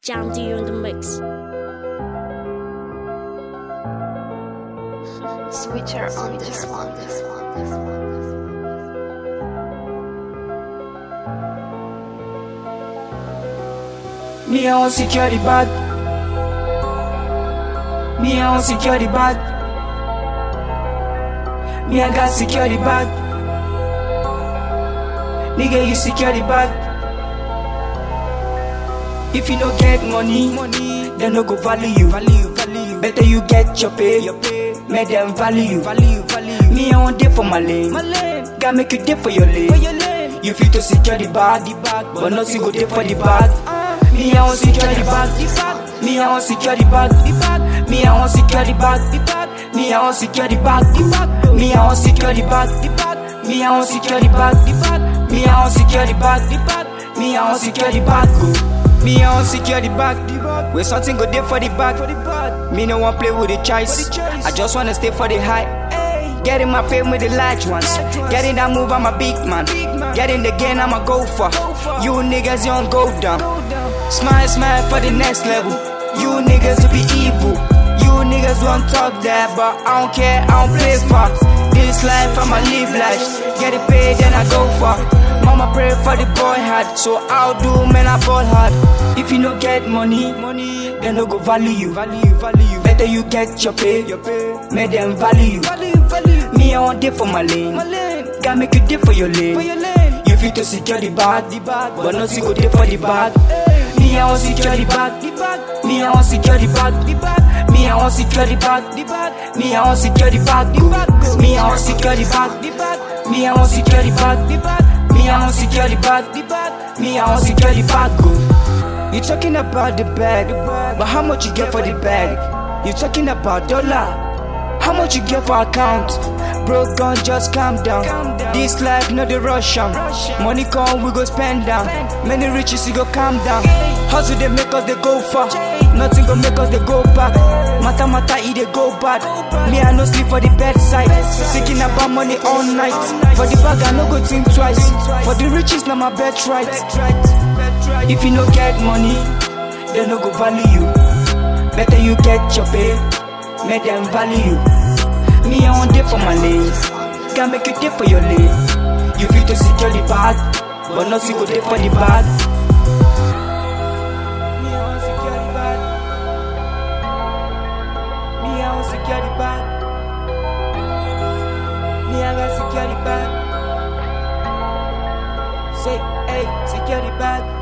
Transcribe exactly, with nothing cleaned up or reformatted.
Jam D on the mix. Switcher on this one. This one. This one. Me, I want security bag. Me, I want security bag. Me, I got security bag. Nigga, you security bag. If you don't get money, money, they no go value you. Value, value. Better you get your pay, your pay. Make them value you. Value, value. Me, I want day for my lane. My lane. Gotta make you day for your lane. For your lane. You fit to secure the bag, the bag, but not you go day for the bag. Me, I want secure the bag, the bag. Me, I want secure the bag, the bag. Me, I want secure the bag, the bag. Me, I want secure the bag, the bag. Me, I want secure the bag, the bag. Me, I want secure the bag, the bag. Me, I want secure the bag, the bag. Me, I want secure the bag, go. Me, I want secure the bag, the bag. Where something go there for the bag, for the bag. Me, no one play with the choice. I just wanna stay for the high. Getting my pay with the large ones. Getting that move, I'm a big man. Getting the game, I'm a gopher. You niggas, you don't go down. Smile, smile for the next level. You niggas will be evil. You niggas won't talk that, but I don't care, I don't play for. This life, I'ma live life. Get it paid, then I go for. Mama pray for the boy hard, so I'll do, man, I ball hard. If you no get money, money, they no go value you. Value, value you. Better you get your pay, your pay. Make them value you. Value, value. Me, I want day for my lane. My lane. Gotta make you day for your lane. For your lane. You fit to secure the bag, the bag, but not you go day for the bag. Me, I want secure the bag, the bag. Me, I want secure the bag, the bag. Me, I want secure the bag, the bag. Me, I want secure the bag, the bag. Me, I want secure the bag, the bag. Me, I want secure the bag, the bag. Me, I want secure the bag, the bag. Me, I want secure the bag, go. You talking about the bag, but how much you get for the bag? You talking about dollar? How much you get for account? Bro, gun, just calm down. This life, no the rush on. Money come, we go spend down. Many riches, you go calm down. Hustle, they make us, they go far. Nothing go make us, they go back. Mata mata, it they go bad. Me, I no sleep for the bedside. Seeking about money all night. For the bag, I no go think twice. For the riches, now my bet right. If you no get money, they no go value you. Better you get your pay. Make them value you. Me, I want day for my lane. Can't make you day for your lane. You feel to secure the bag, but not you go day for the bag. Me, I want secure the bag. Me, I want secure the bag. Me, I got secure the bag. Say, hey, secure the bag.